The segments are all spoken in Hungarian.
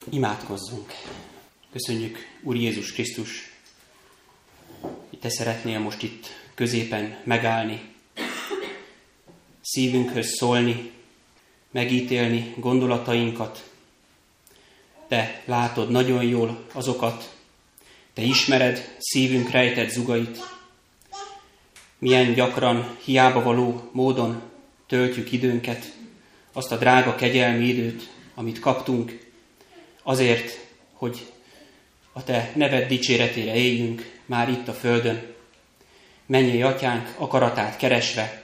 Imádkozzunk! Köszönjük, Úr Jézus Krisztus, hogy Te szeretnél most itt középen megállni, szívünkhöz szólni, megítélni gondolatainkat. Te látod nagyon jól azokat, Te ismered szívünk rejtett zugait, milyen gyakran hiába való módon töltjük időnket, azt a drága kegyelmi időt, amit kaptunk, azért, hogy a Te neved dicséretére éljünk már itt a földön, mennyei Atyánk akaratát keresve.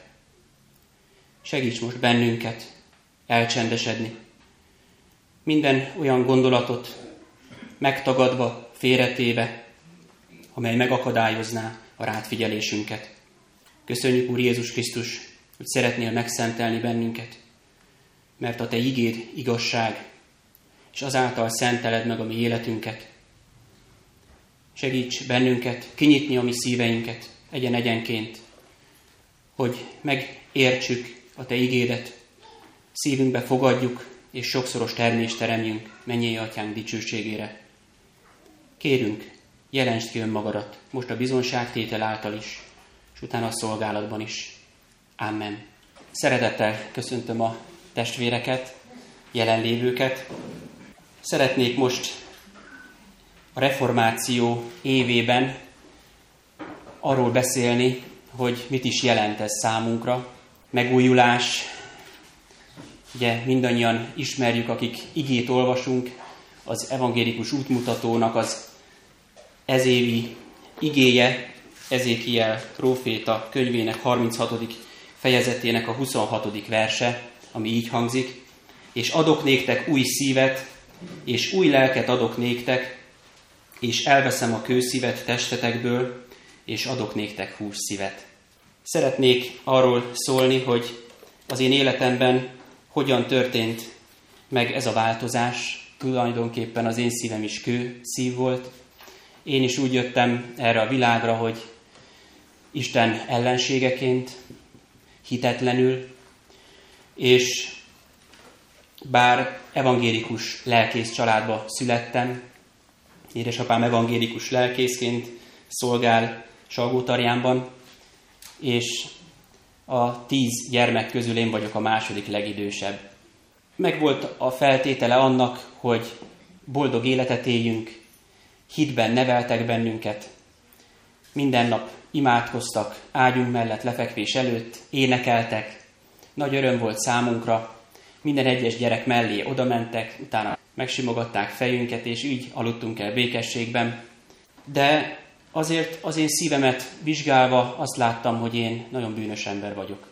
Segíts most bennünket elcsendesedni, minden olyan gondolatot megtagadva, félretéve, amely megakadályozná a rád figyelésünket. Köszönjük, Úr Jézus Krisztus, hogy szeretnél megszentelni bennünket, mert a Te igéd igazság, és azáltal szenteled meg a mi életünket. Segíts bennünket kinyitni a mi szíveinket egyen-egyenként, hogy megértsük a Te igédet, szívünkbe fogadjuk, és sokszoros termést teremjünk mennyei Atyánk dicsőségére. Kérünk, jelentsd ki önmagadat most a bizonságtétel által is, és utána a szolgálatban is. Amen. Szeretettel köszöntöm a testvéreket, jelenlévőket. Szeretnék most a reformáció évében arról beszélni, hogy mit is jelent ez számunkra. Megújulás, ugye mindannyian ismerjük, akik igét olvasunk, az evangélikus útmutatónak az ezévi igéje, Ezékiel próféta könyvének 36. fejezetének a 26. verse, ami így hangzik: és adok néktek új szívet, és új lelket adok néktek, és elveszem a kőszívet testetekből, és adok néktek hússzívet. Szeretnék arról szólni, hogy az én életemben hogyan történt meg ez a változás. Tulajdonképpen az én szívem is kőszív volt. Én is úgy jöttem erre a világra, hogy Isten ellenségeként, hitetlenül, és bár evangélikus lelkész családba születtem, édesapám evangélikus lelkészként szolgál Salgótarjánban, és a 10 gyermek közül én vagyok a második legidősebb. Megvolt a feltétele annak, hogy boldog életet éljünk, hitben neveltek bennünket, minden nap imádkoztak, ágyunk mellett lefekvés előtt, énekeltek, nagy öröm volt számunkra, minden egyes gyerek mellé odamentek, utána megsimogatták fejünket, és így aludtunk el békességben. De azért az én szívemet vizsgálva azt láttam, hogy én nagyon bűnös ember vagyok.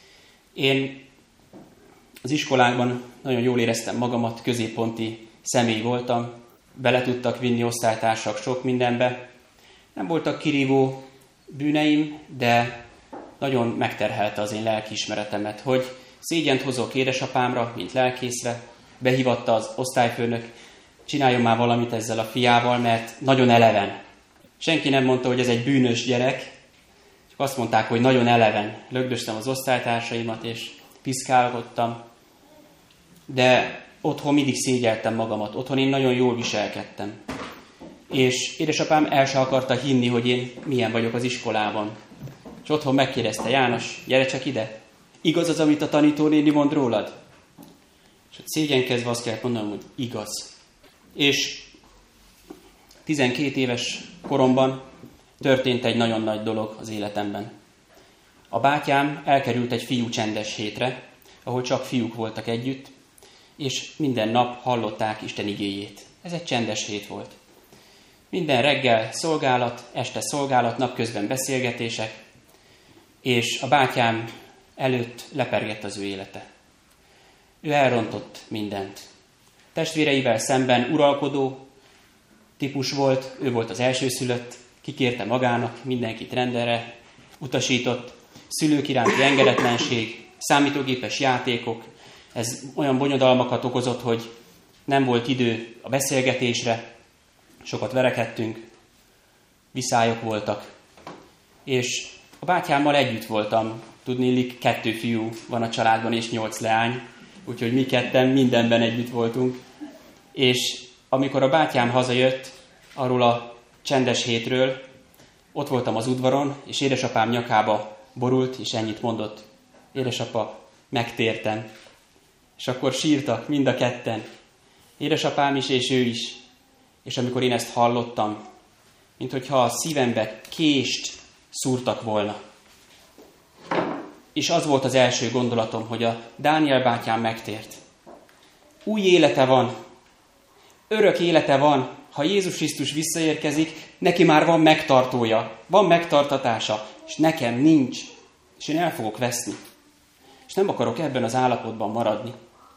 Én az iskolákban nagyon jól éreztem magamat, középponti személy voltam, bele tudtak vinni osztálytársak sok mindenbe. Nem voltak kirívó bűneim, de nagyon megterhelte az én lelkiismeretemet, hogy szégyent hozok édesapámra, mint lelkészre. Behívatta az osztályfőnök, csináljon már valamit ezzel a fiával, mert nagyon eleven. Senki nem mondta, hogy ez egy bűnös gyerek, csak azt mondták, hogy nagyon eleven. Lögdöstem az osztálytársaimat, és piszkálgattam. De otthon mindig szégyeltem magamat, otthon én nagyon jól viselkedtem. És édesapám el se akarta hinni, hogy én milyen vagyok az iskolában. És otthon megkérdezte: János, gyere csak ide. Igaz az, amit a tanítónéni mond rólad? És szégyenkezve azt kell mondanom, hogy igaz. És 12 éves koromban történt egy nagyon nagy dolog az életemben. A bátyám elkerült egy fiú csendes hétre, ahol csak fiúk voltak együtt, és minden nap hallották Isten igéjét. Ez egy csendes hét volt. Minden reggel szolgálat, este szolgálat, napközben beszélgetések, és a bátyám előtt lepergett az ő élete. Ő elrontott mindent. Testvéreivel szemben uralkodó típus volt, ő volt az elsőszülött, kikérte magának, mindenkit rendelre utasított, szülők iránti engedetlenség, számítógépes játékok. Ez olyan bonyodalmakat okozott, hogy nem volt idő a beszélgetésre, sokat verekedtünk, viszályok voltak. És a bátyámmal együtt voltam, tudniillik 2 fiú van a családban és 8 leány, úgyhogy mi ketten mindenben együtt voltunk. És amikor a bátyám hazajött arról a csendes hétről, ott voltam az udvaron, és édesapám nyakába borult, és ennyit mondott. Édesapa, megtértem. És akkor sírtak mind a ketten. Édesapám is, és ő is. És amikor én ezt hallottam, minthogyha a szívembe kést szúrtak volna. És az volt az első gondolatom, hogy a Dániel bátyám megtért. Új élete van, örök élete van, ha Jézus Krisztus visszaérkezik, neki már van megtartója, van megtartatása, és nekem nincs, és én el fogok veszni. És nem akarok ebben az állapotban maradni.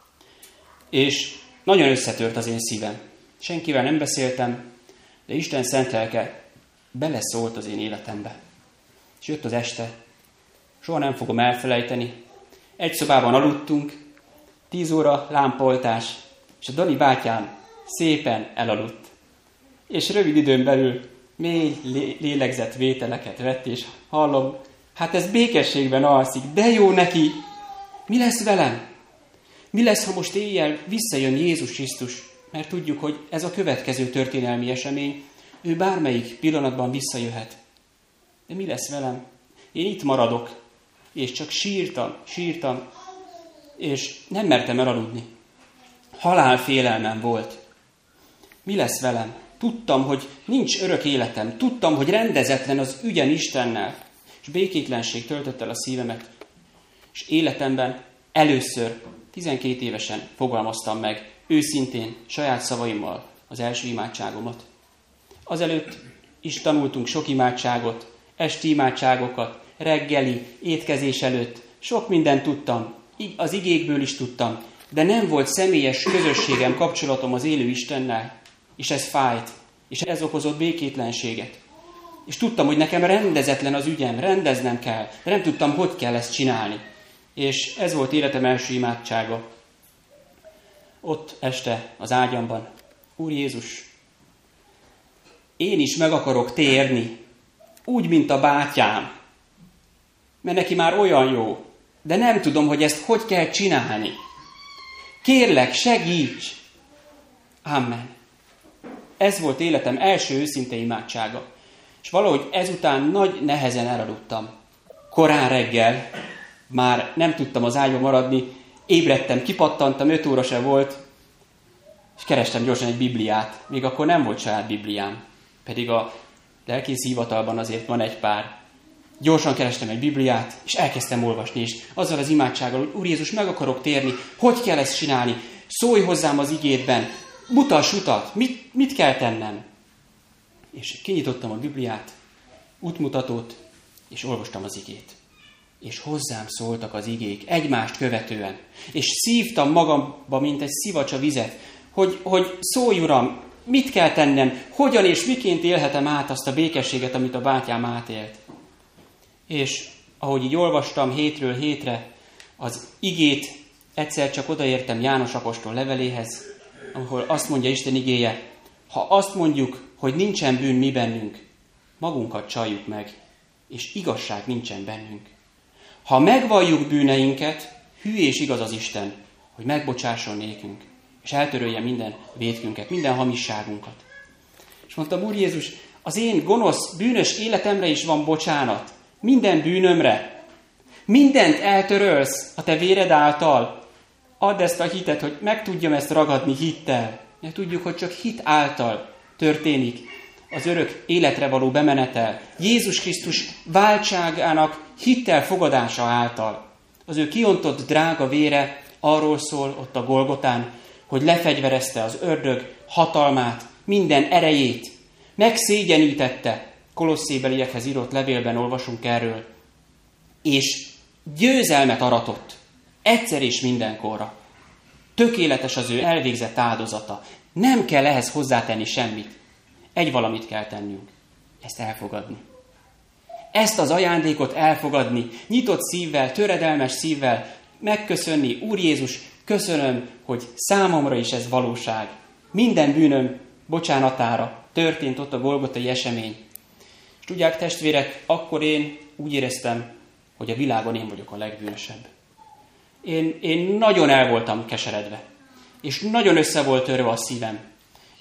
És nagyon összetört az én szívem. Senkivel nem beszéltem, de Isten szent lelke beleszólt az én életembe. És jött az este, soha nem fogom elfelejteni. Egy szobában aludtunk, 10 óra lámpaoltás, és a Dani bátyám szépen elaludt. És rövid időn belül mély lélegzetvételeket vett, és hallom, hát ez békességben alszik, de jó neki. Mi lesz velem? Mi lesz, ha most éjjel visszajön Jézus Krisztus? Mert tudjuk, hogy ez a következő történelmi esemény, ő bármelyik pillanatban visszajöhet. De mi lesz velem? Én itt maradok, és csak sírtam, és nem mertem elaludni. Halálfélelmem volt. Mi lesz velem? Tudtam, hogy nincs örök életem. Tudtam, hogy rendezetlen az ügyem Istennel. És békétlenség töltött el a szívemet. És életemben először, 12 évesen fogalmaztam meg, őszintén, saját szavaimmal az első imádságomat. Azelőtt is tanultunk sok imádságot, esti imádságokat, reggeli, étkezés előtt. Sok mindent tudtam, az igékből is tudtam, de nem volt személyes közösségem, kapcsolatom az élő Istennel, és ez fájt, és ez okozott békétlenséget. És tudtam, hogy nekem rendezetlen az ügyem, rendeznem kell, de nem tudtam, hogy kell ezt csinálni. És ez volt életem első imádsága. Ott este az ágyamban, Úr Jézus, én is meg akarok térni, úgy, mint a bátyám, mert neki már olyan jó, de nem tudom, hogy ezt hogy kell csinálni. Kérlek, segíts! Amen. Ez volt életem első őszinte imádsága. És valahogy ezután nagy nehezen elaludtam. Korán reggel már nem tudtam az ágyba maradni, ébredtem, kipattantam, 5 óra se volt, és kerestem gyorsan egy Bibliát. Még akkor nem volt saját Bibliám, pedig a lelkész hivatalban azért van egy pár. Gyorsan kerestem egy Bibliát, és elkezdtem olvasni, és azzal az imádsággal, hogy Úr Jézus, meg akarok térni, hogy kell ezt csinálni, szólj hozzám az igédben, mutass utat, mit kell tennem. És kinyitottam a Bibliát, útmutatót, és olvastam az igét. És hozzám szóltak az igék, egymást követően. És szívtam magamba, mint egy szivacsa vizet, hogy szólj, Uram, mit kell tennem, hogyan és miként élhetem át azt a békességet, amit a bátyám átélt. És ahogy így olvastam hétről hétre az igét, egyszer csak odaértem János apostol leveléhez, ahol azt mondja Isten igéje, ha azt mondjuk, hogy nincsen bűn mi bennünk, magunkat csaljuk meg, és igazság nincsen bennünk. Ha megvalljuk bűneinket, hű és igaz az Isten, hogy megbocsásson nékünk, és eltörölje minden vétkünket, minden hamisságunkat. És mondtam, Úr Jézus, az én gonosz, bűnös életemre is van bocsánat, minden bűnömre. Mindent eltörölsz a te véred által. Add ezt a hitet, hogy meg tudjam ezt ragadni hittel. Mert tudjuk, hogy csak hit által történik az örök életre való bemenetel. Jézus Krisztus váltságának hittel fogadása által. Az ő kiontott drága vére arról szól ott a Golgotán, hogy lefegyverezte az ördög hatalmát, minden erejét, megszégyenítette, Kolosszébeliekhez írott levélben olvasunk erről, és győzelmet aratott, egyszer és mindenkorra. Tökéletes az ő elvégzett áldozata. Nem kell ehhez hozzátenni semmit. Egy valamit kell tennünk, ezt elfogadni. Ezt az ajándékot elfogadni, nyitott szívvel, töredelmes szívvel, megköszönni, Úr Jézus, köszönöm, hogy számomra is ez valóság. Minden bűnöm bocsánatára történt ott a golgotai esemény. És tudják, testvérek, akkor én úgy éreztem, hogy a világon én vagyok a legbűnösebb. Én nagyon el voltam keseredve, és nagyon össze volt törve a szívem.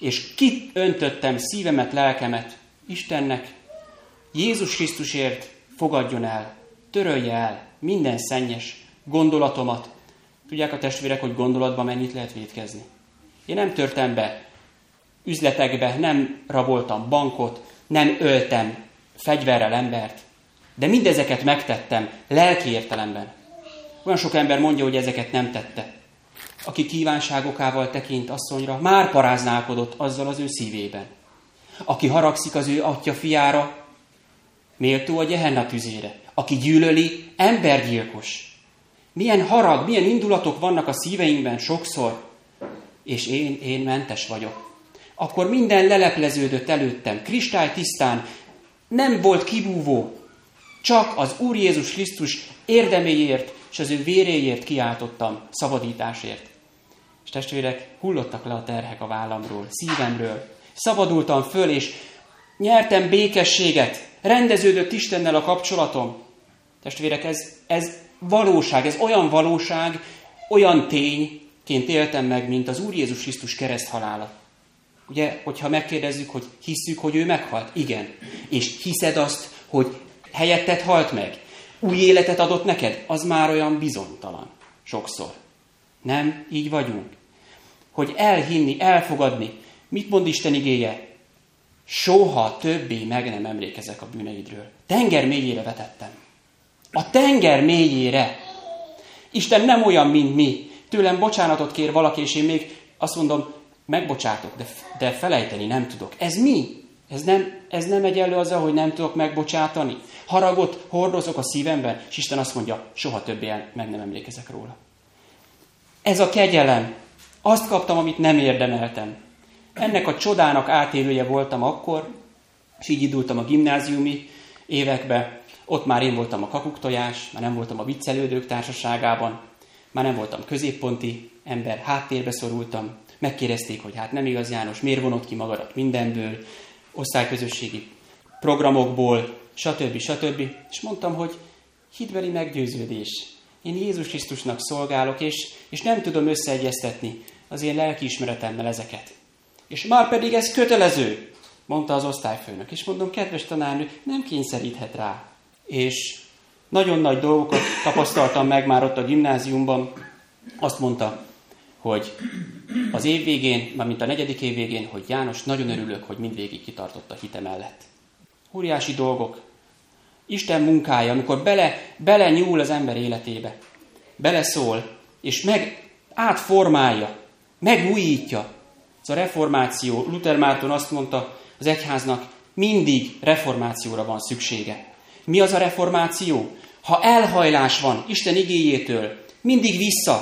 és kiöntöttem szívemet, lelkemet Istennek, Jézus Krisztusért fogadjon el, törölje el minden szennyes gondolatomat. Tudják a testvérek, hogy gondolatban mennyit lehet vétkezni? Én nem törtem be üzletekbe, nem raboltam bankot, nem öltem fegyverrel embert, de mindezeket megtettem lelki értelemben. Olyan sok ember mondja, hogy ezeket nem tette. Aki kívánságokával tekint asszonyra, már paráználkodott azzal az ő szívében. Aki haragszik az ő atya fiára, méltó a Gehenna tüzére. Aki gyűlöli, embergyilkos. Milyen harag, milyen indulatok vannak a szíveinkben sokszor, és én mentes vagyok. Akkor minden lelepleződött előttem, kristálytisztán, nem volt kibúvó, csak az Úr Jézus Krisztus érdeméért és az ő véréért kiáltottam, szabadításért. És testvérek, hullottak le a terhek a vállamról, szívemről. Szabadultam föl, és nyertem békességet, rendeződött Istennel a kapcsolatom. Testvérek, ez valóság, ez olyan valóság, olyan tényként éltem meg, mint az Úr Jézus Krisztus kereszthalála. Ugye, hogyha megkérdezzük, hogy hisszük, hogy ő meghalt? Igen. És hiszed azt, hogy helyetted halt meg? Új életet adott neked? Az már olyan bizonytalan. Sokszor. Nem így vagyunk. Hogy elhinni, elfogadni. Mit mond Isten igéje? Soha többé meg nem emlékezek a bűneidről. Tenger mélyére vetettem. A tenger mélyére. Isten nem olyan, mint mi. Tőlem bocsánatot kér valaki, és én még azt mondom, megbocsátok, de felejteni nem tudok. Ez mi? Ez nem egyenlő azzal, hogy nem tudok megbocsátani. Haragot hordozok a szívemben, és Isten azt mondja, soha többé meg nem emlékezek róla. Ez a kegyelem. Azt kaptam, amit nem érdemeltem. Ennek a csodának átélője voltam akkor, és így indultam a gimnáziumi évekbe. Ott már én voltam a kakuktojás, már nem voltam a viccelődők társaságában, már nem voltam középponti ember, háttérbe szorultam. Megkérdezték, hogy hát nem igaz, János, miért vonod ki magadat mindenből, osztályközösségi programokból, stb. És mondtam, hogy hitbeli meggyőződés. Én Jézus Krisztusnak szolgálok, és nem tudom összeegyeztetni az én lelkiismeretemmel ezeket. És már pedig ez kötelező, mondta az osztályfőnök. És mondom, kedves tanárnő, nem kényszeríthet rá. És nagyon nagy dolgokat tapasztaltam meg már ott a gimnáziumban. Azt mondta, hogy az év végén, mármint a 4. év végén, hogy János, nagyon örülök, hogy mindvégig kitartott a hite mellett. Óriási dolgok. Isten munkája, amikor bele nyúl az ember életébe, beleszól, és átformálja, megújítja. Ez a reformáció, Luther Márton azt mondta, az egyháznak mindig reformációra van szüksége. Mi az a reformáció? Ha elhajlás van Isten igéjétől, mindig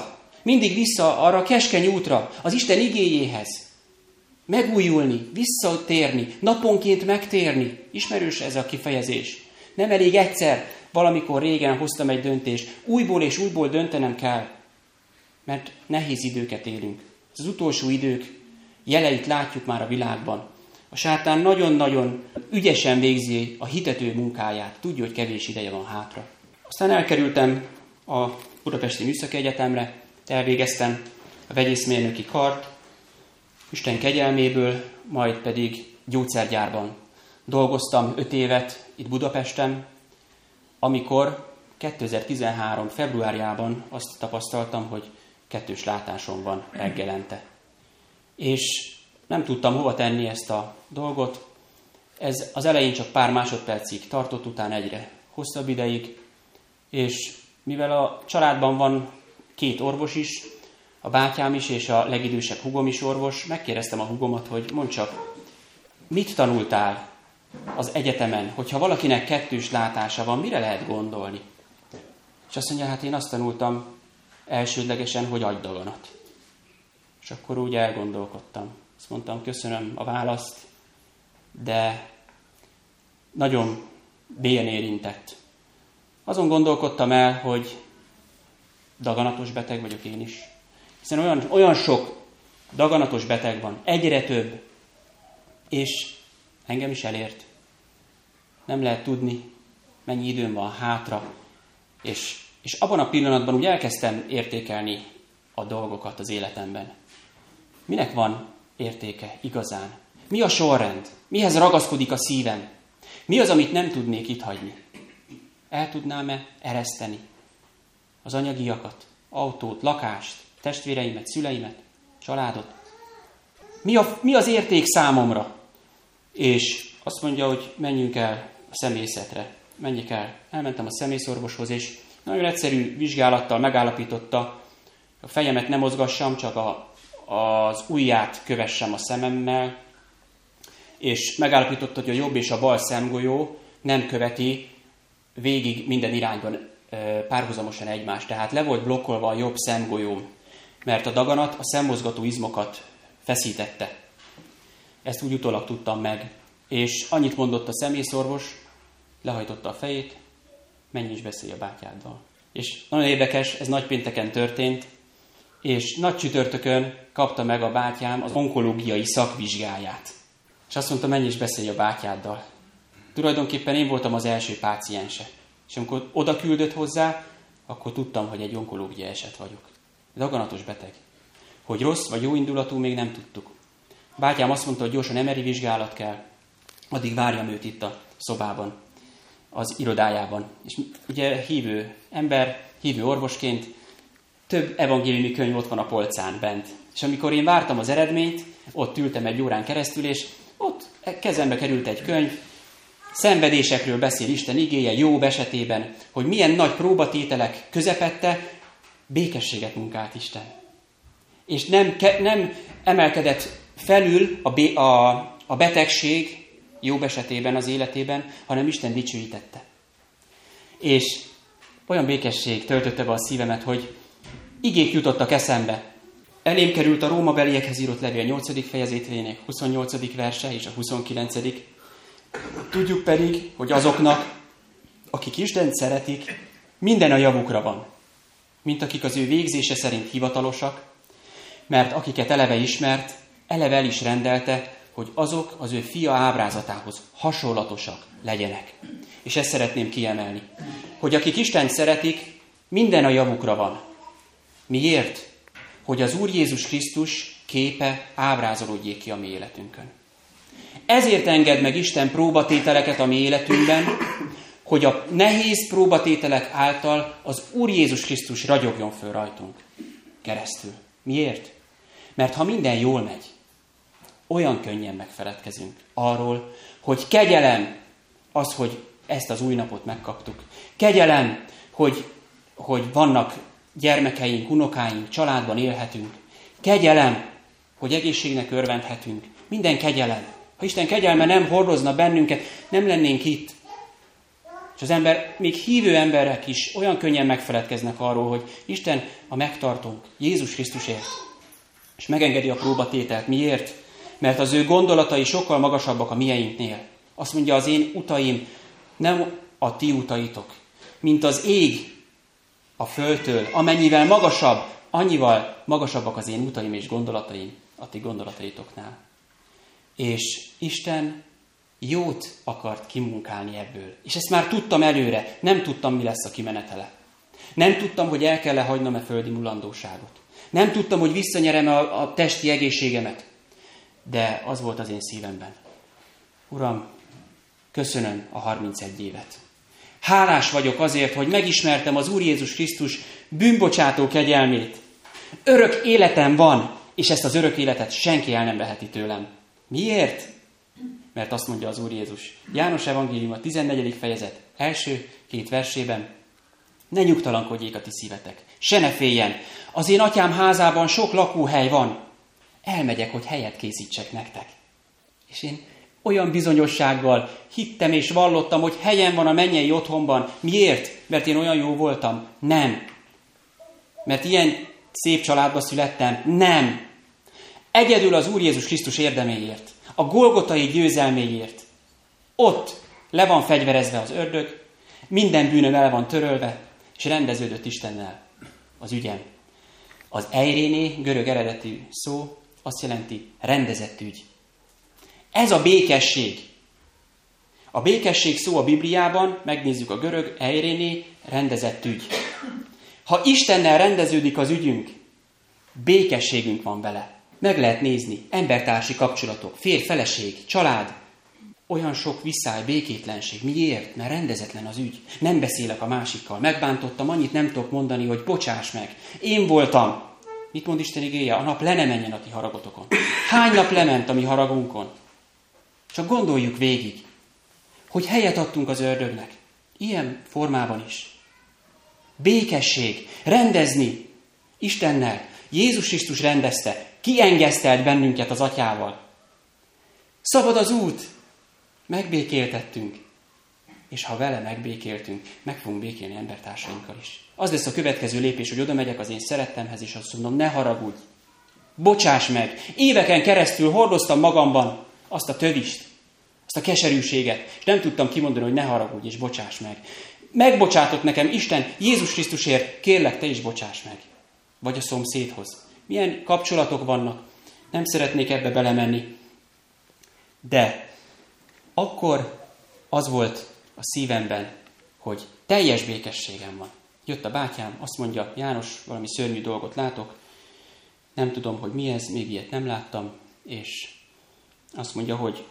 vissza arra a keskeny útra, az Isten igéjéhez. Megújulni, visszatérni, naponként megtérni. Ismerős ez a kifejezés. Nem elég egyszer, valamikor régen hoztam egy döntést. Újból és újból döntenem kell, mert nehéz időket élünk. Ez az utolsó idők jeleit látjuk már a világban. A sátán nagyon-nagyon ügyesen végzi a hitető munkáját. Tudja, hogy kevés ideje van hátra. Aztán elkerültem a Budapesti Műszaki Egyetemre, elvégeztem a vegyészmérnöki kart, Isten kegyelméből, majd pedig gyógyszergyárban dolgoztam 5 évet itt Budapesten, amikor 2013. februárjában azt tapasztaltam, hogy 2-s látásom van reggelente. És nem tudtam hova tenni ezt a dolgot. Ez az elején csak pár másodpercig tartott, utána egyre hosszabb ideig, és mivel a családban van 2 orvos is, a bátyám is és a legidősebb húgom is orvos, megkérdeztem a húgomat, hogy mondd csak, mit tanultál az egyetemen, hogyha valakinek 2-s látása van, mire lehet gondolni? És azt mondja, hát én azt tanultam elsődlegesen, hogy agydaganat. És akkor úgy elgondolkodtam. Azt mondtam, köszönöm a választ, de nagyon mélyen érintett. Azon gondolkodtam el, hogy daganatos beteg vagyok én is. Hiszen olyan sok daganatos beteg van, egyre több, és engem is elért. Nem lehet tudni, mennyi időm van hátra, és abban a pillanatban úgy elkezdtem értékelni a dolgokat az életemben. Minek van értéke igazán? Mi a sorrend? Mihez ragaszkodik a szívem? Mi az, amit nem tudnék itt hagyni? El tudnám-e ereszteni az anyagiakat, autót, lakást, testvéreimet, szüleimet, családot? Mi az érték számomra? És azt mondja, hogy menjünk el a szemészetre. Menjek el. Elmentem a szemészorvoshoz, és nagyon egyszerű vizsgálattal megállapította, a fejemet nem mozgassam, csak az ujját kövessem a szememmel, és megállapította, hogy a jobb és a bal szemgolyó nem követi végig minden irányban párhuzamosan egymást. Tehát le volt blokkolva a jobb szemgolyóm, mert a daganat a szemmozgató izmokat feszítette. Ezt úgy utólag tudtam meg. És annyit mondott a szemészorvos, lehajtotta a fejét, menj és beszélj a bátyáddal. És nagyon érdekes, ez nagypénteken történt, és nagy csütörtökön kapta meg a bátyám az onkológiai szakvizsgáját. És azt mondta, menj és beszélj a bátyáddal. Tulajdonképpen én voltam az első páciense. És amikor oda küldött hozzá, akkor tudtam, hogy egy onkológiai eset vagyok. Daganatos beteg. Hogy rossz vagy jó indulatú, még nem tudtuk. Bátyám azt mondta, hogy gyorsan MRI vizsgálat kell, addig várjam őt itt a szobában, az irodájában. És ugye hívő ember, hívő orvosként több evangéliumi könyv ott van a polcán bent. És amikor én vártam az eredményt, ott ültem egy órán keresztül, és ott kezembe került egy könyv, szenvedésekről beszél Isten igéje, Jobb esetében, hogy milyen nagy próbatételek közepette békességet munkált Isten. És nem emelkedett felül a betegség Jobb esetében az életében, hanem Isten dicsőítette. És olyan békesség töltötte be a szívemet, hogy igék jutottak eszembe. Elém került a Rómabeliekhez írott levél 8. fejezetének 28. verse és a 29. Tudjuk pedig, hogy azoknak, akik Istent szeretik, minden a javukra van, mint akik az ő végzése szerint hivatalosak, mert akiket eleve ismert, eleve el is rendelte, hogy azok az ő fia ábrázatához hasonlatosak legyenek. És ezt szeretném kiemelni, hogy akik Istent szeretik, minden a javukra van. Miért? Hogy az Úr Jézus Krisztus képe ábrázolódjék ki a mi életünkön. Ezért enged meg Isten próbatételeket a mi életünkben, hogy a nehéz próbatételek által az Úr Jézus Krisztus ragyogjon föl rajtunk keresztül. Miért? Mert ha minden jól megy, olyan könnyen megfeledkezünk arról, hogy kegyelem az, hogy ezt az új napot megkaptuk. Kegyelem, hogy vannak gyermekeink, unokáink, családban élhetünk. Kegyelem, hogy egészségnek örvendhetünk. Minden kegyelem. Ha Isten kegyelme nem hordozna bennünket, nem lennénk itt. És az ember, még hívő emberek is olyan könnyen megfeledkeznek arról, hogy Isten a megtartónk, Jézus Krisztusért. És megengedi a próbatételt. Miért? Mert az ő gondolatai sokkal magasabbak a mieinknél. Azt mondja, az én utaim nem a ti utaitok, mint az ég a földtől. Amennyivel magasabb, annyival magasabbak az én utaim és gondolataim a ti gondolataitoknál. És Isten jót akart kimunkálni ebből. És ezt már tudtam előre, nem tudtam, mi lesz a kimenetele. Nem tudtam, hogy el kell-e hagynom-e földi mulandóságot. Nem tudtam, hogy visszanyerem a testi egészségemet. De az volt az én szívemben. Uram, köszönöm a 31 évet. Hálás vagyok azért, hogy megismertem az Úr Jézus Krisztus bűnbocsátó kegyelmét. Örök életem van, és ezt az örök életet senki el nem veheti tőlem. Miért? Mert azt mondja az Úr Jézus. János evangélium a 14. fejezet első 2 versében. Ne nyugtalankodjék a ti szívetek, se ne féljen. Az én atyám házában sok lakóhely van. Elmegyek, hogy helyet készítsek nektek. És én olyan bizonyossággal hittem és vallottam, hogy helyen van a mennyei otthonban. Miért? Mert én olyan jó voltam? Nem. Mert ilyen szép családba születtem? Nem. Egyedül az Úr Jézus Krisztus érdeméért, a golgotai győzelméért. Ott le van fegyverezve az ördög, minden bűnöm el van törölve, és rendeződött Istennel az ügyem. Az eiréné, görög eredetű szó, azt jelenti rendezett ügy. Ez a békesség. A békesség szó a Bibliában, megnézzük a görög eiréné, rendezett ügy. Ha Istennel rendeződik az ügyünk, békességünk van vele. meg lehet nézni, embertársi kapcsolatok, férj, feleség, család, olyan sok visszály, békétlenség. Miért? Mert rendezetlen az ügy. Nem beszélek a másikkal. Megbántottam, annyit nem tudok mondani, hogy bocsáss meg. Én voltam. Mit mond Isten igéje? A nap le ne menjen a ti haragotokon. Hány nap lement a mi haragunkon? Csak gondoljuk végig, hogy helyet adtunk az ördögnek. Ilyen formában is. Békesség, rendezni Istennel. Jézus Krisztus rendezte, kiengesztelt bennünket az Atyával. Szabad az út, megbékéltettünk. És ha vele megbékéltünk, meg fogunk békélni embertársainkkal is. Az lesz a következő lépés, hogy oda megyek az én szerettemhez, és azt mondom, ne haragudj, bocsáss meg. Éveken keresztül hordoztam magamban azt a tövist, azt a keserűséget, és nem tudtam kimondani, hogy ne haragudj, és bocsáss meg. Megbocsátott nekem Isten Jézus Krisztusért, kérlek, te is bocsáss meg. Vagy a szomszédhoz. Milyen kapcsolatok vannak? Nem szeretnék ebbe belemenni. De akkor az volt a szívemben, hogy teljes békességem van. Jött a bátyám, azt mondja, János, valami szörnyű dolgot látok, nem tudom, hogy mi ez, még ilyet nem láttam, és azt mondja, hogy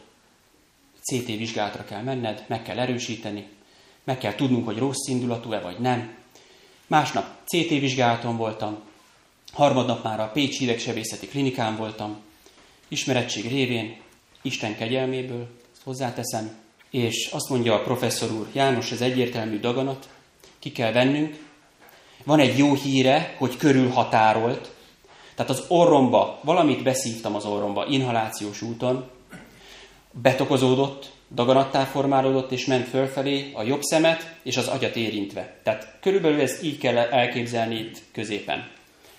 CT vizsgálatra kell menned, meg kell erősíteni, meg kell tudnunk, hogy rossz indulatú-e vagy nem. Másnap CT vizsgálaton voltam, harmadnap már a Pécsi Idegsebészeti Klinikán voltam, ismerettség révén, Isten kegyelméből, ezt hozzáteszem, és azt mondja a professzor úr, János, ez egyértelmű daganat, ki kell vennünk. Van egy jó híre, hogy körülhatárolt, tehát az orromba, valamit beszívtam az orromba, inhalációs úton, betokozódott, daganattá formálódott, és ment fölfelé a jobb szemet és az agyat érintve. Tehát körülbelül ezt így kell elképzelni itt középen.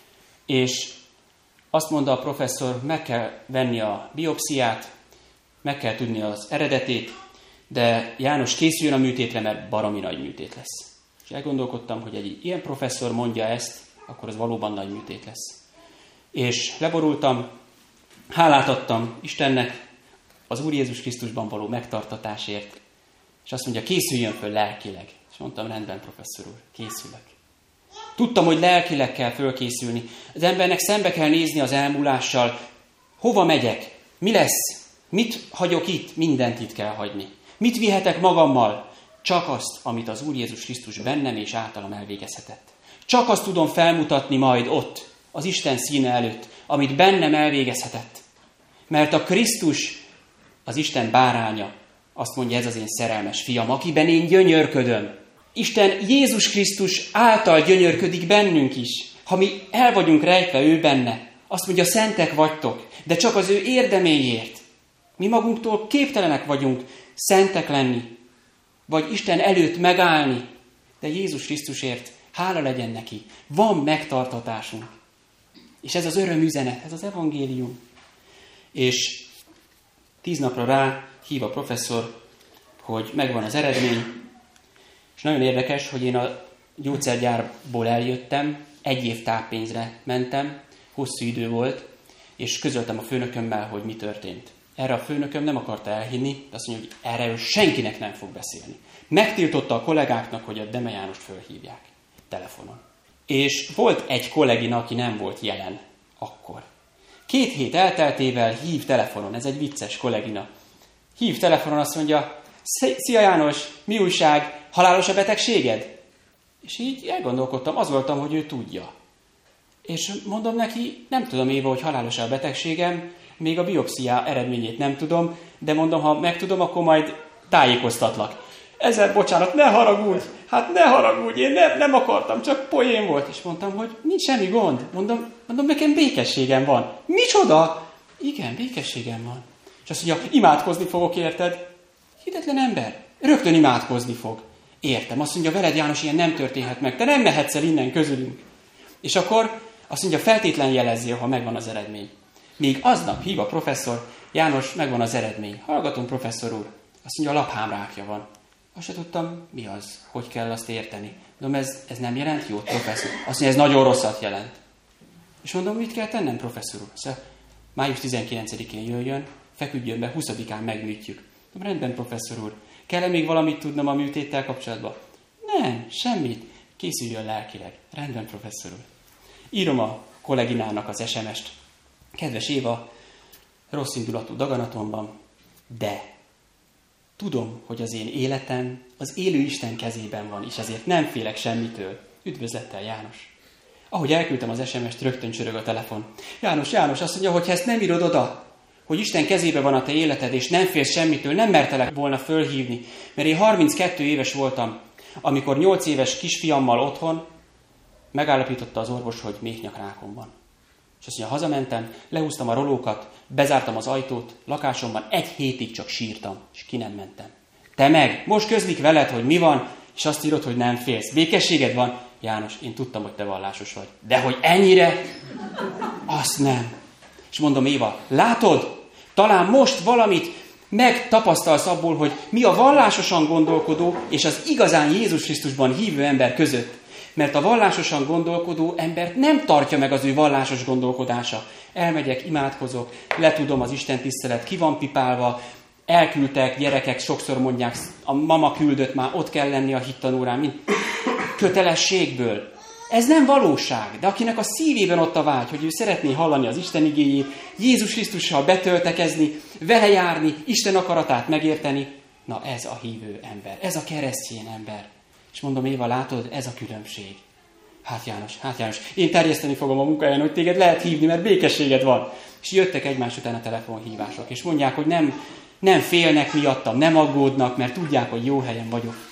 És azt mondta a professzor, meg kell venni a biopsziát, meg kell tudni az eredetét, de János, készüljön a műtétre, mert baromi nagy műtét lesz. És elgondolkodtam, hogy egy ilyen professzor mondja ezt, akkor az valóban nagy műtét lesz. És leborultam, hálát adtam Istennek az Úr Jézus Krisztusban való megtartatásért, és azt mondja, készüljön föl lelkileg. És mondtam, rendben, professzor úr, készülök. Tudtam, hogy lelkileg kell fölkészülni. Az embernek szembe kell nézni az elmúlással. Hova megyek? Mi lesz? Mit hagyok itt? Mindent itt kell hagyni. Mit vihetek magammal? Csak azt, amit az Úr Jézus Krisztus bennem és általam elvégezhetett. Csak azt tudom felmutatni majd ott, az Isten színe előtt, amit bennem elvégezhetett. Mert a Krisztus, az Isten báránya, azt mondja, ez az én szerelmes fiam, akiben én gyönyörködöm. Isten Jézus Krisztus által gyönyörködik bennünk is. Ha mi el vagyunk rejtve ő benne, azt mondja, szentek vagytok, de csak az ő érdeméért. Mi magunktól képtelenek vagyunk szentek lenni, vagy Isten előtt megállni, de Jézus Krisztusért hála legyen neki. Van megtartatásunk. És ez az örömüzenet, ez az evangélium. És 10 napra rá hív a professzor, hogy megvan az eredmény, és nagyon érdekes, hogy én a gyógyszergyárból eljöttem, 1 év táppénzre mentem, hosszú idő volt, és közöltem a főnökömmel, hogy mi történt. Erre a főnököm nem akarta elhinni, de azt mondja, hogy erről senkinek nem fog beszélni. Megtiltotta a kollégáknak, hogy a Deme Jánost fölhívják telefonon. És volt egy kollégina, aki nem volt jelen akkor. 2 hét elteltével hív telefonon, ez egy vicces kollégina. Hív telefonon, azt mondja, szia János, mi újság, halálos a betegséged? És így elgondolkodtam, az voltam, hogy ő tudja. És mondom neki, nem tudom Éva, hogy halálos a betegségem, még a biopsziá eredményét nem tudom, de mondom, ha megtudom, akkor majd tájékoztatlak. Ezer bocsánat, ne haragudj! Hát ne haragudj, én nem akartam, csak poén volt. És mondtam, hogy nincs semmi gond. Mondom, nekem békességem van. Micsoda? Igen, békességem van. És azt mondja, imádkozni fogok, érted? Hitetlen ember. Rögtön imádkozni fog. Értem. Azt mondja, veled János, ilyen nem történhet meg. Te nem mehetsz el innen közülünk. És akkor azt mondja, feltétlen jelezzél, ha megvan az eredmény. Még aznap hív a professzor, János, megvan az eredmény. Hallgatom, professzor úr. Azt mondja, a laphámrákja van. Azt se tudtam, mi az, hogy kell azt érteni. Mondom, ez nem jelent jót, professzor? Azt mondja, ez nagyon rosszat jelent. És mondom, mit kell tennem, professzor úr? Szóval május 19-én jöjjön, feküdjön be, 20-án megműtjük. Mondom, rendben, professzor úr. Kell-e még valamit tudnom a műtéttel kapcsolatban? Nem, semmit. Készüljön lelkileg. Rendben, professzor úr. Írom a kolléginának az SMS-t. Kedves Éva, rossz indulatú daganatomban, de tudom, hogy az én életem az élő Isten kezében van, és ezért nem félek semmitől. Üdvözlettel, János. Ahogy elküldtem az SMS-t, rögtön csörög a telefon. János, azt mondja, hogy ha ezt nem írod oda, hogy Isten kezében van a te életed, és nem félsz semmitől, nem mertelek volna fölhívni. Mert én 32 éves voltam, amikor 8 éves kisfiammal otthon megállapította az orvos, hogy méhnyakrákom van. És azt mondja, hazamentem, lehúztam a rolókat, bezártam az ajtót, lakásomban 1 hétig csak sírtam, és ki nem mentem. Te meg, most közlik veled, hogy mi van, és azt írod, hogy nem félsz. Békességed van? János, én tudtam, hogy te vallásos vagy. De hogy ennyire? Azt nem. És mondom, Éva, látod? Talán most valamit megtapasztalsz abból, hogy mi a vallásosan gondolkodó és az igazán Jézus Krisztusban hívő ember között. Mert a vallásosan gondolkodó embert nem tartja meg az ő vallásos gondolkodása. Elmegyek, imádkozok, letudom az Isten tisztelet, ki van pipálva, elküldtek, gyerekek sokszor mondják, a mama küldött, már ott kell lenni a hittanórán, mint kötelességből. Ez nem valóság, de akinek a szívében ott a vágy, hogy ő szeretné hallani az Isten igéjét, Jézus Krisztussal betöltekezni, vele járni, Isten akaratát megérteni, na ez a hívő ember, ez a keresztény ember. És mondom, Éva, látod, ez a különbség. Hát János, én terjeszteni fogom a munkahelyen, hogy téged lehet hívni, mert békességed van. És jöttek egymás után a telefonhívások, és mondják, hogy nem félnek miattam, nem aggódnak, mert tudják, hogy jó helyen vagyok.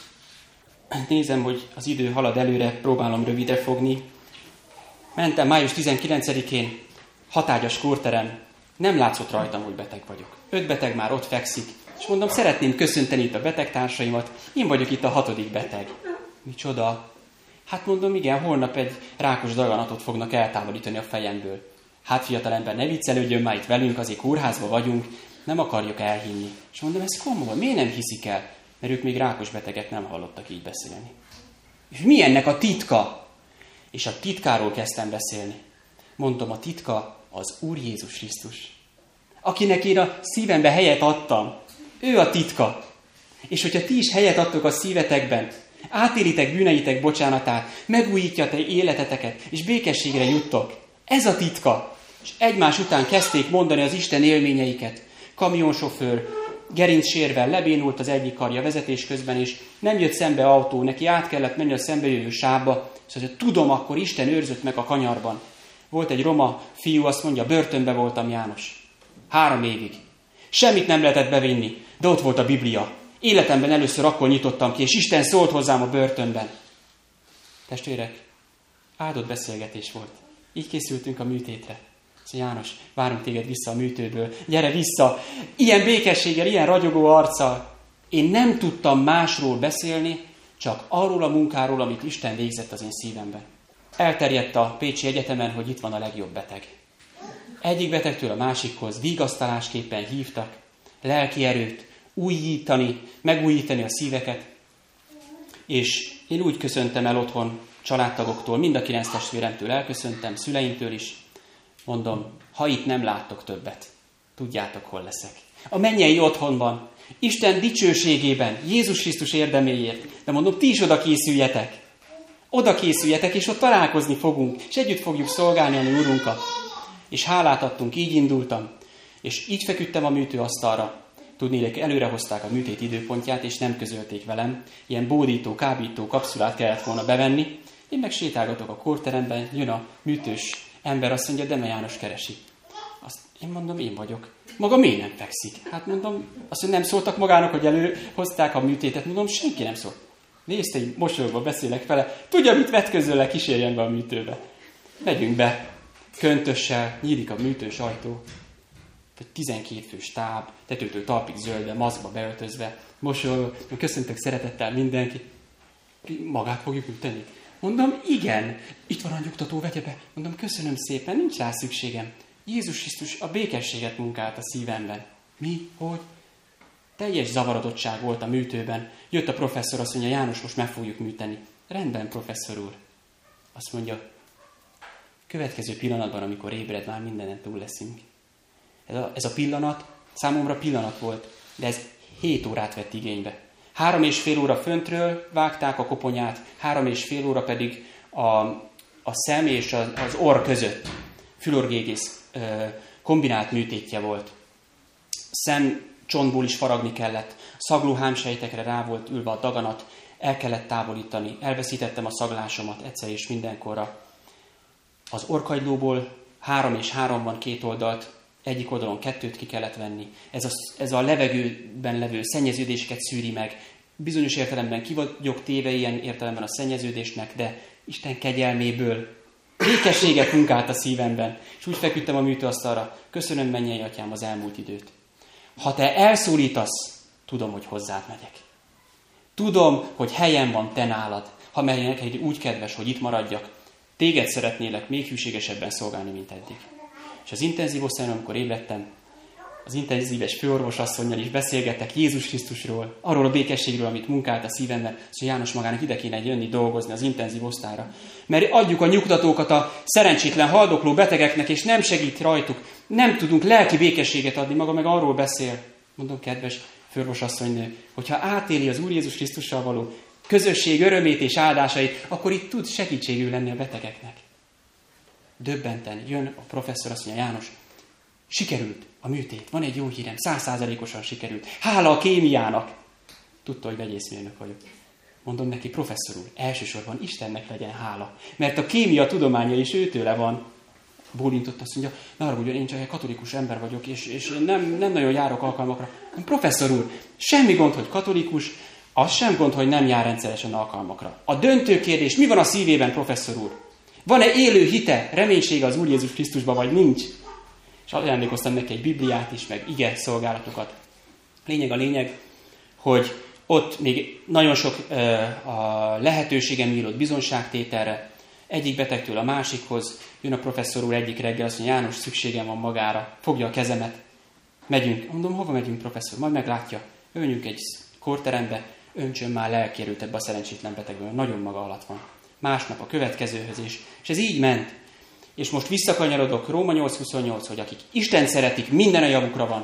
Nézem, hogy az idő halad előre, próbálom rövidre fogni. Mentem május 19-én, 6 ágyas kórterem, nem látszott rajtam, hogy beteg vagyok. 5 beteg már ott fekszik, és mondom, szeretném köszönteni itt a betegtársaimat, én vagyok itt a 6. beteg. Micsoda? Hát mondom, igen, holnap egy rákos daganatot fognak eltávolítani a fejemből. Hát fiatalember, ne viccelődjön már itt velünk, azért kórházban vagyunk, nem akarjuk elhinni. És mondom, ez komoly, miért nem hiszik el? Mert ők még rákos betegek nem hallottak így beszélni. És mi ennek a titka? És a titkáról kezdtem beszélni. Mondom, a titka az Úr Jézus Krisztus, akinek én a szívembe helyet adtam. Ő a titka. És hogyha ti is helyet adtok a szívetekben, átéritek bűneitek bocsánatát, megújítja te életeteket, és békességre juttok. Ez a titka. És egymás után kezdték mondani az Isten élményeiket. Kamionsofőr, gerincsérvel lebénult az egyik karja vezetés közben, és nem jött szembe autó, neki át kellett menni a szembejövő sávba, és azt mondja, tudom, akkor Isten őrzött meg a kanyarban. Volt egy roma fiú, azt mondja, börtönbe voltam, János. 3 évig. Semmit nem lehetett bevinni, de ott volt a Biblia. Életemben először akkor nyitottam ki, és Isten szólt hozzám a börtönben. Testvérek, áldott beszélgetés volt. Így készültünk a műtétre. János, várunk téged vissza a műtőből. Gyere vissza! Ilyen békességgel, ilyen ragyogó arccal. Én nem tudtam másról beszélni, csak arról a munkáról, amit Isten végzett az én szívemben. Elterjedt a Pécsi Egyetemen, hogy itt van a legjobb beteg. Egyik betegtől a másikhoz vigasztalásképpen hívtak, lelki erőt, megújítani a szíveket. És én úgy köszöntem el otthon családtagoktól, mind a 9 testvéremtől elköszöntem, szüleimtől is. Mondom, ha itt nem láttok többet, tudjátok, hol leszek. A mennyei otthonban, Isten dicsőségében, Jézus Krisztus érdeméért. De mondom, ti is oda készüljetek. Oda készüljetek, és ott találkozni fogunk, és együtt fogjuk szolgálni a mi Urunkat. És hálát adtunk, így indultam. És így feküdtem a műtőasztalra. Tudnélék, előrehozták a műtét időpontját, és nem közölték velem. Ilyen bódító, kábító kapszulát kellett volna bevenni. Én meg sétálgatok a kórteremben, jön a műtős ember, azt mondja, Deme János keresi. Én mondom, én vagyok. Maga miért nem fekszik? Hát mondom, azt mondja, nem szóltak magának, hogy előhozták a műtétet. Mondom, senki nem szólt. Nézd, én mosolyogva beszélek vele. Tudja, mit vetközöllek, kísérjen be a műtőbe. Megyünk be, köntössel, nyílik a műtős ajtó. 12 fős táb, tetőtől talpig zöldbe, maszkba beöltözve. Mosolyogva, köszöntök szeretettel mindenki. Magát fogjuk üteni. Mondom, igen, itt van a nyugtató, vegye be. Mondom, köszönöm szépen, nincs rá szükségem. Jézus Krisztus a békességet munkált a szívemben. Mi? Hogy? Teljes zavarodottság volt a műtőben. Jött a professzor, azt mondja, János, most meg fogjuk műteni. Rendben, professzor úr. Azt mondja, következő pillanatban, amikor ébred, már mindenen túl leszünk. Ez a pillanat, számomra pillanat volt, de ez 7 órát vett igénybe. 3,5 óra föntről vágták a koponyát, 3,5 óra pedig a szem és az orr között. Fülorgégész kombinált műtétje volt. Szemcsontból is faragni kellett, szagló hámsejtekre rá volt ülve a daganat, el kellett távolítani, elveszítettem a szaglásomat egyszer és mindenkorra. Az orrkagylóból 3 és 3 van 2 oldalt, egyik oldalon 2 ki kellett venni. Ez a levegőben levő szennyeződéseket szűri meg. Bizonyos értelemben ki vagyok téve ilyen értelemben a szennyeződésnek, de Isten kegyelméből békességet munkált a szívemben. És úgy feküdtem a műtőasztalra, köszönöm, mennyei atyám, az elmúlt időt. Ha te elszólítasz, tudom, hogy hozzád megyek. Tudom, hogy helyen van te nálad, ha neked úgy kedves, hogy itt maradjak. Téged szeretnélek még hűségesebben szolgálni, mint eddig. És az intenzív osztályon, amikor ébredtem, az intenzíves főorvosasszonnyal is beszélgettek Jézus Krisztusról, arról a békességről, amit munkált a szívemben, hogy János magának ide kéne jönni dolgozni az intenzív osztályra. Mert adjuk a nyugtatókat a szerencsétlen haldokló betegeknek, és nem segít rajtuk. Nem tudunk lelki békességet adni, maga meg arról beszél. Mondom, kedves főorvosasszonynő, hogyha átéli az Úr Jézus Krisztussal való közösség örömét és áldásait, akkor itt tud segítségül lenni a betegeknek. Döbbenten jön a professzor, azt mondja, János, sikerült a műtét, van egy jó hírem, 100%-osan sikerült. Hála a kémiának. Tudta, hogy vegyészmérnök vagyok. Mondom neki, professzor úr, elsősorban Istennek legyen hála, mert a kémia tudománya is őtőle van. Bólintott, azt mondja, ne haragudjon, én csak egy katolikus ember vagyok, és nem nagyon járok alkalmakra. Professzor úr, semmi gond, hogy katolikus, az sem gond, hogy nem jár rendszeresen alkalmakra. A döntő kérdés, mi van a szívében, professzor úr? Van-e élő hite, reménysége az Úr Jézus Krisztusban, vagy nincs? És ajándékoztam neki egy Bibliát is, meg ige szolgálatokat. A lényeg, hogy ott még nagyon sok a lehetőségem nyílt bizonságtételre. Egyik betegtől a másikhoz jön a professzor úr egyik reggel, azt mondja, János, szükségem van magára, fogja a kezemet. Megyünk. Mondom, hova megyünk, professzor? Majd meglátja. Önjünk egy kórterembe, öntsön már lelkérült ebbe a szerencsétlen betegből, nagyon maga alatt van. Másnap a következőhöz is. És ez így ment. És most visszakanyarodok Róma 8.28, hogy akik Isten szeretik, minden a javukra van.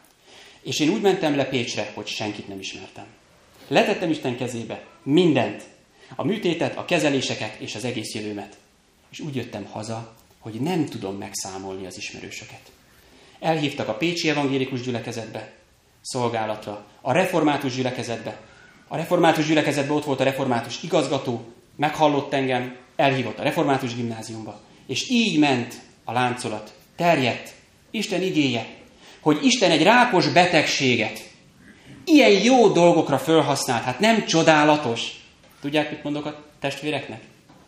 És én úgy mentem le Pécsre, hogy senkit nem ismertem. Letettem Isten kezébe mindent. A műtétet, a kezeléseket és az egész jövőmet. És úgy jöttem haza, hogy nem tudom megszámolni az ismerősöket. Elhívtak a pécsi evangélikus gyülekezetbe, szolgálatra, a református gyülekezetbe. A református gyülekezetben ott volt a református igazgató, meghallott engem, elhívott a református gimnáziumba. És így ment a láncolat, terjedt Isten igéje, hogy Isten egy rákos betegséget ilyen jó dolgokra fölhasznált. Hát nem csodálatos? Tudják, mit mondok a testvéreknek?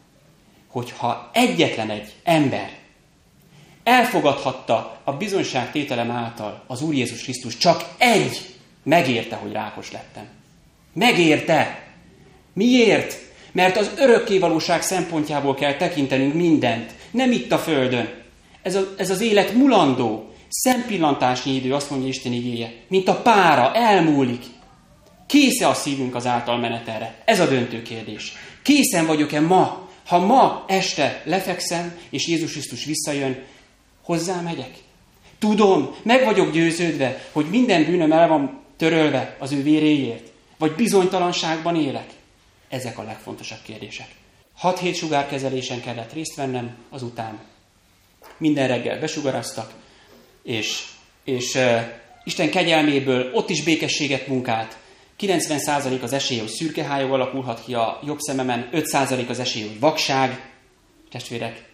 Hogyha egyetlen egy ember elfogadhatta a bizonyságtételem által az Úr Jézus Krisztus, csak egy megérte, hogy rákos lettem. Megérte. Miért? Mert az örökkévalóság szempontjából kell tekintenünk mindent. Nem itt a földön. Ez az élet mulandó. Szempillantásnyi idő, azt mondja Isten igéje. Mint a pára, elmúlik. Kész-e a szívünk az által menetelre? Ez a döntő kérdés. Készen vagyok-e ma? Ha ma este lefekszem, és Jézus Krisztus visszajön, hozzá megyek? Tudom, meg vagyok győződve, hogy minden bűnöm el van törölve az ő véréért. Vagy bizonytalanságban élek? Ezek a legfontosabb kérdések. 6 sugárkezelésen kellett részt vennem, azután minden reggel besugaraztak, és Isten kegyelméből ott is békességet munkált. 90% az esély, hogy szürkehályog alakulhat ki a jobb szememen, 5% az esély, hogy vakság. Testvérek,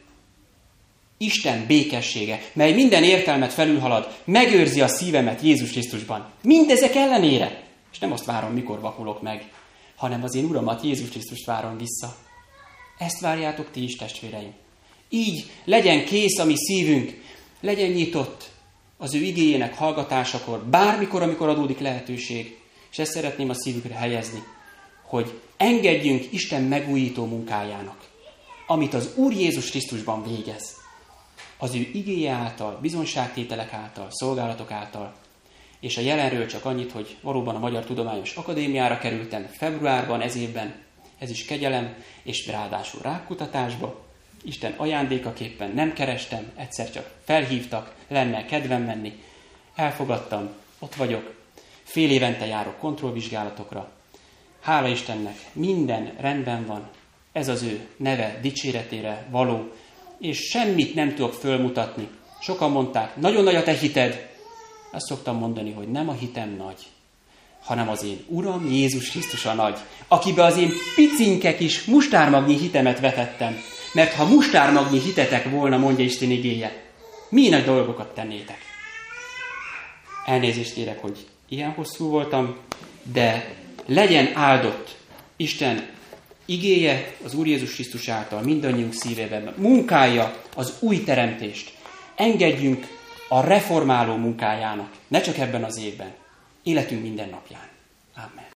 Isten békessége, mely minden értelmet felülhalad, megőrzi a szívemet Jézus Krisztusban. Mindezek ellenére. És nem azt várom, mikor vakulok meg, hanem az én Uramat, Jézus Krisztust várom vissza. Ezt várjátok ti is, testvéreim. Így legyen kész a mi szívünk, legyen nyitott az ő igéjének hallgatásakor, bármikor, amikor adódik lehetőség. És ezt szeretném a szívükre helyezni, hogy engedjünk Isten megújító munkájának, amit az Úr Jézus Krisztusban végez. Az ő igéje által, bizonyságtételek által, szolgálatok által. És a jelenről csak annyit, hogy valóban a Magyar Tudományos Akadémiára kerültem februárban, ez évben. Ez is kegyelem, és ráadásul rákutatásba. Isten ajándékaképpen nem kerestem, egyszer csak felhívtak, lenne kedvem menni. Elfogadtam, ott vagyok. Fél évente járok kontrollvizsgálatokra. Hála Istennek, minden rendben van. Ez az ő neve dicséretére való, és semmit nem tudok fölmutatni, Sokan mondták, nagyon nagy a te hited. Azt szoktam mondani, hogy nem a hitem nagy, hanem az én Uram Jézus Krisztus a nagy, akibe az én picinke kis mustármagnyi hitemet vetettem. Mert ha mustármagnyi hitetek volna, mondja Isten igéje, milyen dolgokat tennétek. Elnézést kérek, hogy ilyen hosszú voltam, de legyen áldott Isten igéje az Úr Jézus Krisztus által mindannyiunk szívében, munkálja az új teremtést. Engedjünk a reformáló munkájának, ne csak ebben az évben, életünk minden napján. Amen.